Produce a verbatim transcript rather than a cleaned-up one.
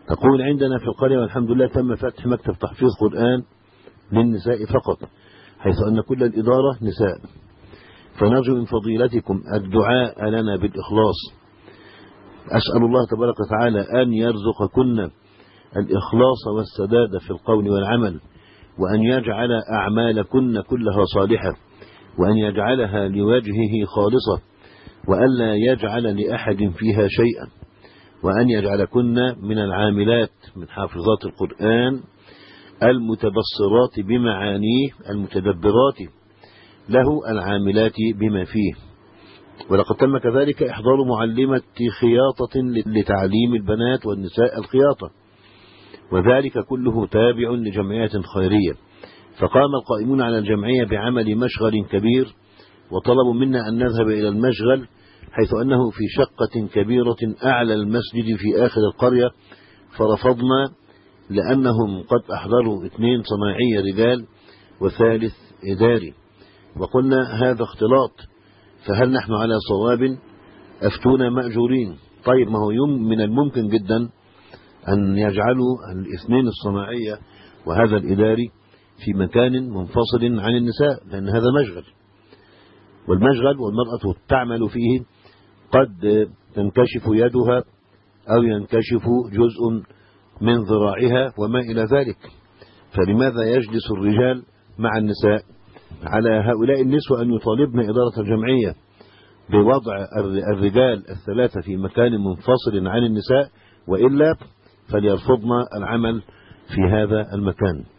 تقول عندنا في القرية والحمد لله تم فتح مكتب تحفيظ قرآن للنساء فقط، حيث أن كل الإدارة نساء، فنرجو من فضيلتكم الدعاء لنا بالإخلاص. أسأل الله تبارك وتعالى أن يرزقكن الإخلاص والسداد في القول والعمل، وأن يجعل أعمالكن كلها صالحة، وأن يجعلها لوجهه خالصة، وألا يجعل لأحد فيها شيئا، وأن يجعلكن من العاملات من حافظات القرآن المتبصرات بمعانيه المتدبرات له العاملات بما فيه. ولقد تم كذلك إحضار معلمة خياطة لتعليم البنات والنساء الخياطة، وذلك كله تابع لجمعية خيرية. فقام القائمون على الجمعية بعمل مشغل كبير، وطلبوا منا أن نذهب إلى المشغل، حيث أنه في شقة كبيرة أعلى المسجد في آخر القرية، فرفضنا لأنهم قد أحضروا اثنين صناعي رجال وثالث إداري، وقلنا هذا اختلاط، فهل نحن على صواب؟ أفتونا مأجورين. طيب ما هو يوم من الممكن جدا أن يجعلوا الاثنين الصناعية وهذا الإداري في مكان منفصل عن النساء، لأن هذا مشغل، والمشغل والمرأة تعمل فيه قد تنكشف يدها أو ينكشف جزء من ذراعها وما إلى ذلك، فلماذا يجلس الرجال مع النساء؟ على هؤلاء النسوة أن يطالبن إدارة الجمعية بوضع الرجال الثلاثة في مكان منفصل عن النساء، وإلا فليرفضن العمل في هذا المكان.